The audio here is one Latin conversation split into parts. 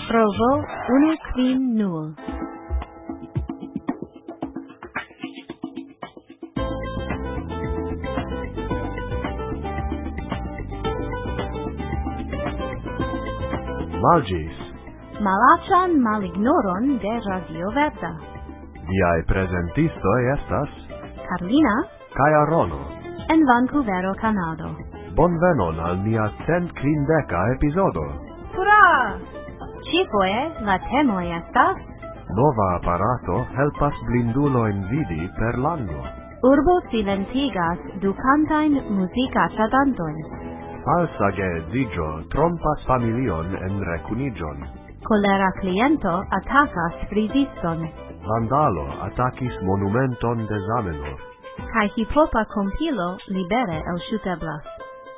Provo 150. Malgis. Malaĉan malignoron de Radio Verda. Viae presentistoi estas Carlina kai Arono. en Vancouver, Canado. Bonvenon al nia 150 episodo. Hurra! Cifoje la temoi estas Nova apparato helpas blinduloin vidi per lango. Urbo silentigas ducantain musicaĉadantojn. Falsa geedzigio trompas familion en rekunigion. Kolera kliento atakas friziston. Vandalo atakis monumenton de Zamenhof. Kaj hipopa kompilo libere elŝuteblas.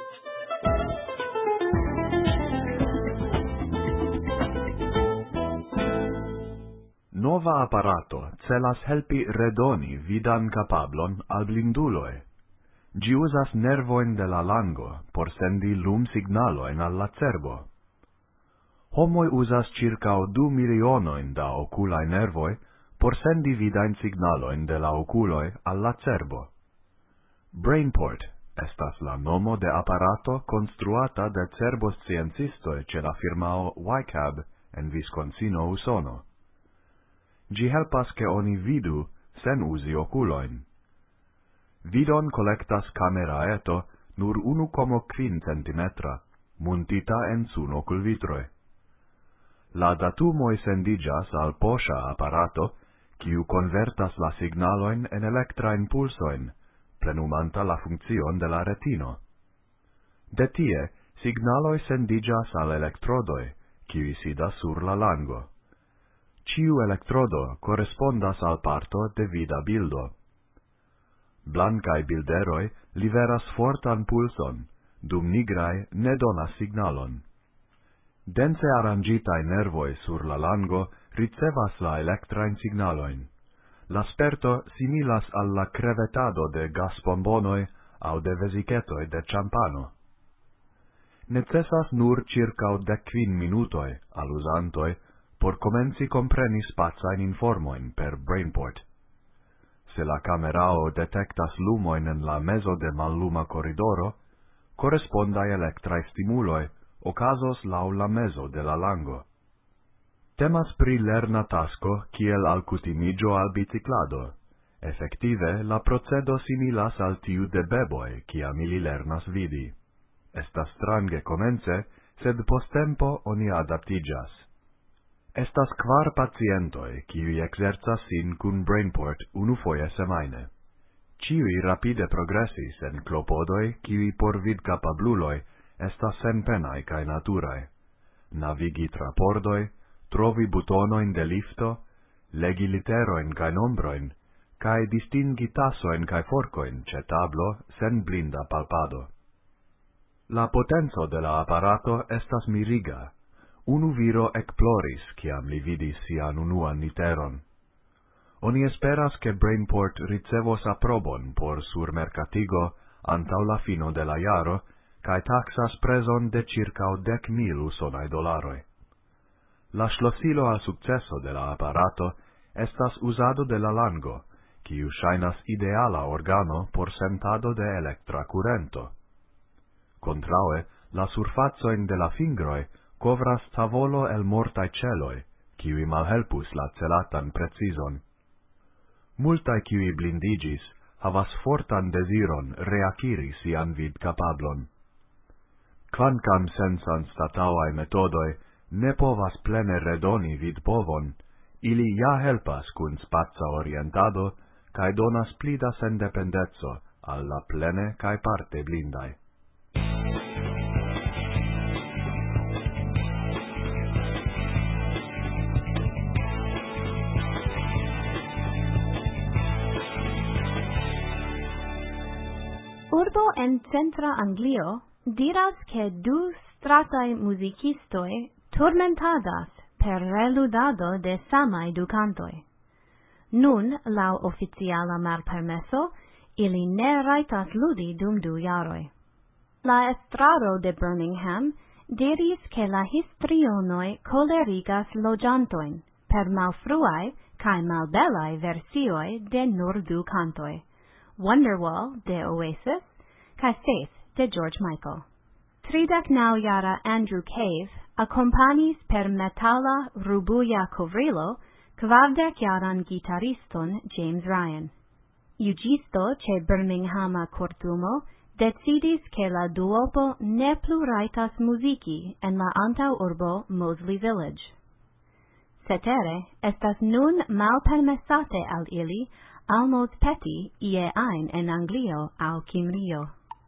Nova apparato celas helpi redoni vidan capablon al blinduloi. Gi usas nervoin de la lango por sendi lum signaloin al la cerbo. Homoi usas circa 2 milionoin da oculae nervoi por sendi vidain signaloin de la oculoi al la cerbo. Brainport estas la nomo de apparato construata de cerbosciencistoi ce la firmao YCAB en Wisconsino, Usono. Gi helpas che oni vidu sen usi oculoin. Vidon collectas cameraeto nur 1,5 centimetra, muntita en sun oculvitroi. La datumoi sendigas al posha apparato, quiu convertas la signaloin en electra impulsoin, plenumanta la funccion de la retino. De tie, signaloi sendigas al electrodoi, quiui sidas sur la lango. Ciu electrodo correspondas al parto de vida bildo. Blancae bilderoi liveras fortan pulson, dum nigrae ne donas signalon. Dense arrangitae nervoi sur la lango ricevas la electrain signaloin. L'asperto similas al la crevetado de gasbombonoi au de vesicetoi de champano. Necessas nur circa 15 minutoi al usantoi por comenci compreni spazain informoin per Brainport. Se la camerao detectas lumoin en la meso de malluma corridoro, correspondae electrae stimuloi ocasos lau la meso de la lango. Temas pri lerna tasco kiel alcutimigio al biciclado. Effective, la procedo similas al tiu de beboi, ciam ili lernas vidi. Estas strange comence, sed post tempo oni adaptigas. Estas 4 pacientoi, kiui exerzas sin cun Brainport unufoje semaine. Ciui rapide progressis en clopodoi, kiui por vid capabluloi estas senpenai cae naturae. Navigi tra pordoi, trovi butonoin de lifto, legi literoin cae nombroin, cae distingi tassoin cae forcoin ce tablo sen blinda palpado. La potenzo de la apparato estas miriga. Unu viro exploris ciam li vidis sian unuan literon. Oni esperas che Brainport ricevos aprobon por surmercatigo antau la fino de la jaro, cae taxas preson de circa 10.000 usonae dolaroi. La schlossilo al successo de la apparato estas usado de la lango, quiu shainas ideala organo por sentado de electra currento. Contraue, la surfazoin de la fingroi covras tavolo el mortae celoi, quiui malhelpus la celatan precison. Multae quiui blindigis havas fortan desiron reaciri sian vid capablon. Quancam sensan statauae metodoi ne povas plene redoni vid povon, ili ja helpas cun spazza orientado, cae donas plida sendependezzo alla plene cae parte blindai. Urbo en centra Anglio diras che 2 stratae musicistoi turmentadas per reludado de samai ducantoi. Nun, lau oficiala malpermesso, ili ne raitas ludi dum 2 jaroi. La estraro de Birmingham diris che la histrionoi colerigas logiantoin, per malfruae cae malbellae versioi de nur du cantoi, Wonderwall de Oasis, cae Faith de George Michael. 39-jara Andrew Cave accompagnis per metalla rubuia covrilo 40-jaran gitariston James Ryan. Jugisto ce Birminghama cortumo decidis che la duopo ne plu raitas musiki en la antaŭurbo Moseley Village. Cetere, estas nun malpermessate al ili almos peti ie ein en Anglio aŭ Kimrio.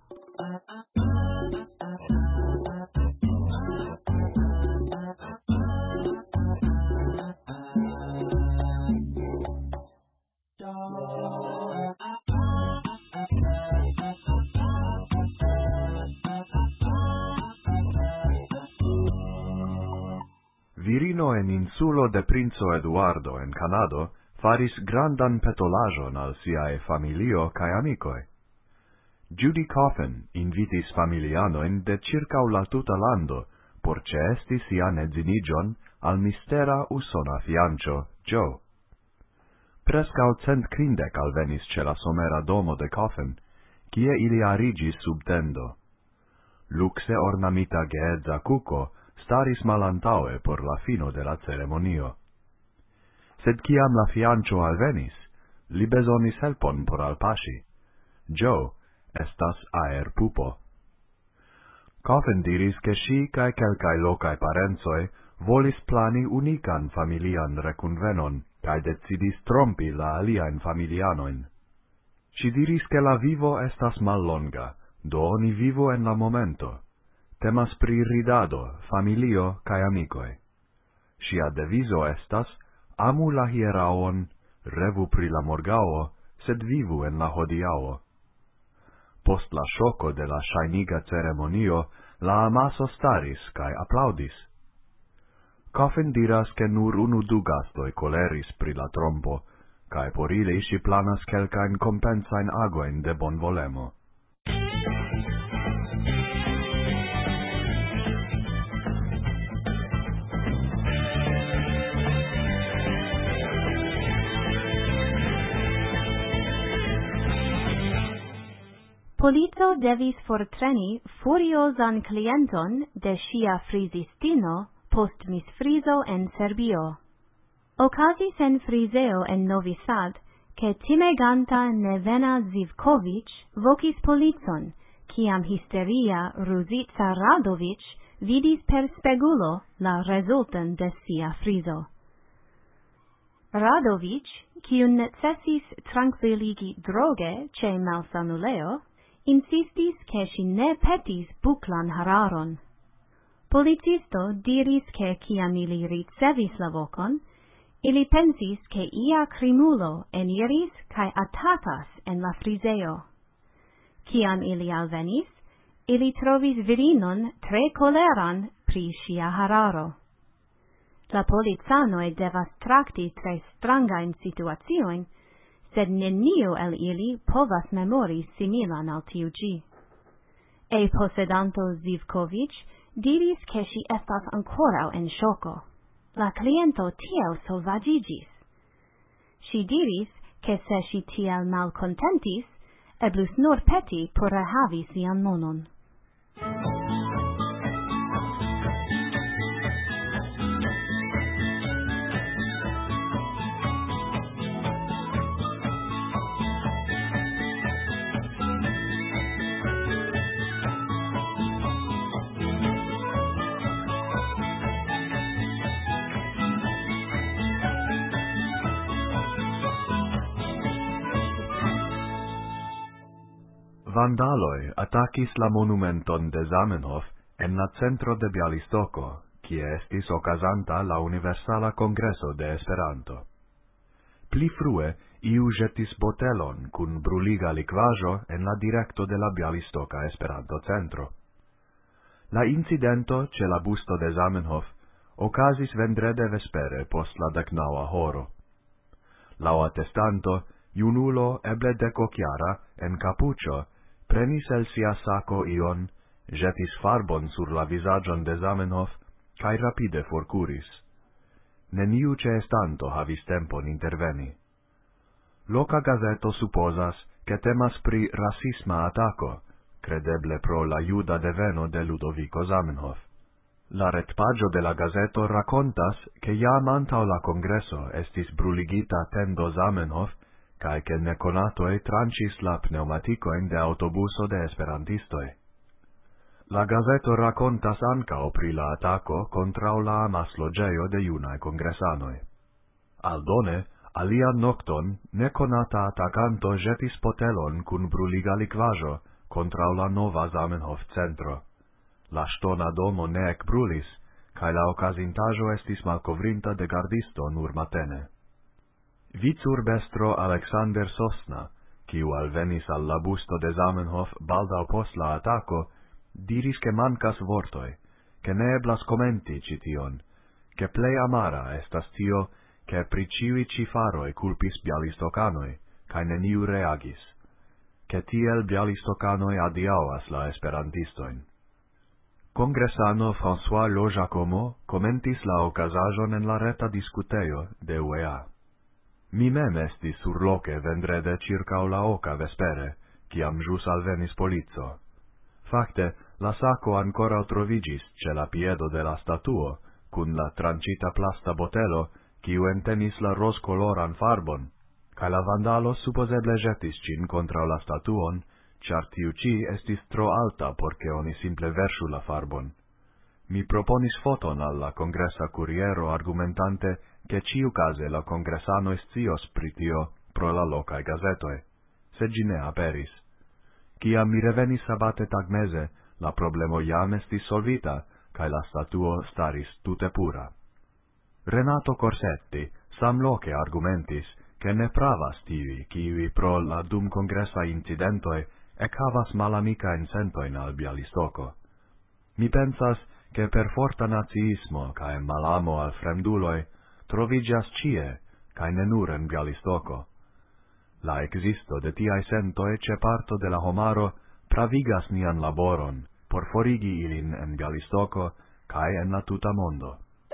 Virino en insulo de Princo Eduardo en Canado faris grandan petolajon al siae familio cae amicoi. Judy Coffin invitis familianoin de circau la tuta lando por ceesti sian edzinigion al mistera usona fiancio, Joe. Prescau 150 alvenis ce la somera domo de Coffin, cie ili arigis sub tendo. Luxe ornamita geedza cuco staris malantaue por la fino de la ceremonio. Sed ciam la fiancio alvenis, li besonis helpon por alpasci. Joe estas aer pupo. Coffin diris che si cae quelcae locae parenzoi volis plani unican familian recunvenon, cae decidis trompi la aliaen familianoin. Si diris che la vivo estas mallonga, do oni vivo en la momento. Temas pri ridado, familio cae amicoi. Sia deviso estas, amu la hieraon, revu pri la morgao, sed vivu en la hodiao. Post la shoco de la shainiga ceremonio, la amaso staris cae applaudis. Coffin diras che nur unu du gastoi coleris pri la trompo, cae por ili si planas quelcaen compensain agoin de bon volemo. Polico devis fortreni furiosan clienton de sia frisistino post misfrizo en Serbio. Ocasis en friseo en Novi Sad, che timeganta Nevena Zivkovic vocis policon, ciam Histeria Ruzica Radovic vidis per spegulo la resultan de sia frizo. Radovic, cium necessis tranquilligi droge ce malsanuleo, insistis che si ne petis buclan hararon. Policisto diris che ciam ili ricevis la vocon, ili pensis che ia crimulo eniris cae attatas en la friseo. Ciam ili alvenis, ili trovis virinon tre coleran pri sia hararo. La polizanoi devas tracti tre strangain situatioin, sed neniu el ili povas memori similan al tiu ci. E posedanto Zivkovic diris che si estas ancorau en shoco. La cliento tiel solvagigis. Si diris che se si tiel malcontentis, eblus nur peti por rehavi sian monon. Vandaloi attacis la monumenton de Zamenhof en la centro de Bialystoko, kie estis okazanta la Universala Congreso de Esperanto. Pli frue, iu jetis botelon cun bruliga liquajo en la directo de la Bialystoka Esperanto Centro. La incidento ce la busto de Zamenhof ocasis vendrede vespere post la 19 horo. Lau attestanto, junulo eble decociara en capuccio prenis el sia saco ion, jetis farbon sur la visagion de Zamenhof, cae rapide forcuris. Neniu ceestanto havis tempon interveni. Loca gazeto supposas che temas pri rasisma ataco, credeble pro la juda deveno de Ludovico Zamenhof. La retpagio de la gazeto racontas che iam antau la congresso estis bruligita tendo Zamenhof, cae che neconatoe trancis la pneumaticoen de autobuso de esperantistoi. La gazeto racontas ancao pri la ataco contrau la amaslogeio de iunae congressanoi. Aldone, alian nocton, neconata atacanto jetis potelon cun bruliga liquajo contrau la nova Zamenhof centro. La stona domo ne ecbrulis, cae la occasintajo estis malcovrinta de gardisto nur matene. Vicurbestro Alexander Sosna, quiu alvenis al la busto de Zamenhof baldau post la ataco, diris che mancas vortoi, che ne eblas commenti cition, che plei amara estas tio, che pri ciui cifaroi culpis bialistocanoi, cae neniu reagis, che tiel bialistocanoi adiauas la esperantistoin. Congressano François Lo Giacomo commentis la ocasajon en la reta discuteio de UEA. Mi mem estis surloce vendrede circa la oca vespere, ciam jus alvenis polizzo. Facte, la saco ancora trovigis ce la piedo de la statuo, cun la trancita plasta botelo, quiu entenis la roscoloran farbon, cae la vandalo supposeble jetis cin contra la statuon, char tiu ci estis tro alta porce oni simple versu la farbon. Mi proponis foton alla congressa curiero argumentante che ciu case la congressano scios pritio pro la locae gazetoe, sed gi ne aperis. Ciam mi revenis sabate tagmese, la problemo iam estis solvita, cae la statuo staris tute pura. Renato Corsetti samloce argumentis che ne pravas tivi kiwi pro la dum congressa incidentoi ec havas malamica in sentoin al Bialistoco. Mi pensas che per forta naziismo cae malamo al fremduloi trovigias cie, cae ne nur en Bialistoco. La existo de tiai sentoi ce parto de la homaro pravigas nian laboron por forigi ilin en Bialistoco cae en la tuta mondo.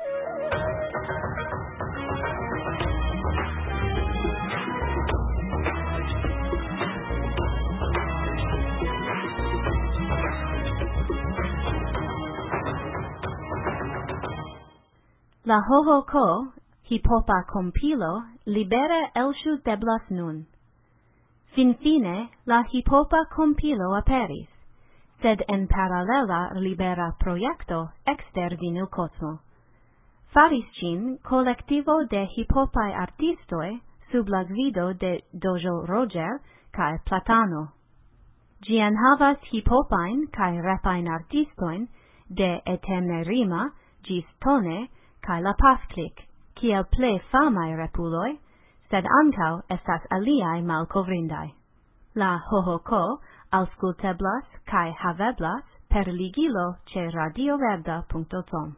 La hohoco, hipopa compilo, libere elŝuteblas nun. Finfine, la hipopa compilo aperis, sed en paralela libera proiecto exter Vinilkosmo. Faris cin collectivo de hipopae artistoi sub la gvido de Dojo Roger cae Platano. Gian havas hipopain cae repain artistoin de Etemerima gis Tone cae la Pafklik, kiel ple famae repuloi, sed ancau estas aliae malcovrindai. La hohoco ausculteblas cae haveblas per ligilo ce radioverda.com.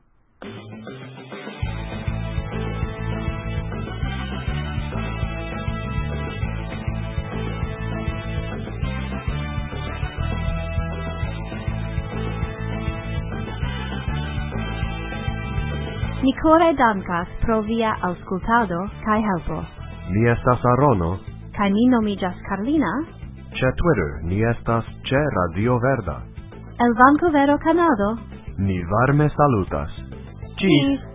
Mi core dankas pro via auscultado cae helpo. Mi estas Arono. Cae mi nomigas Carlina. Ce Twitter ni estas ce Radio Verda. El Vancouver Canado. Ni varme salutas. Cis!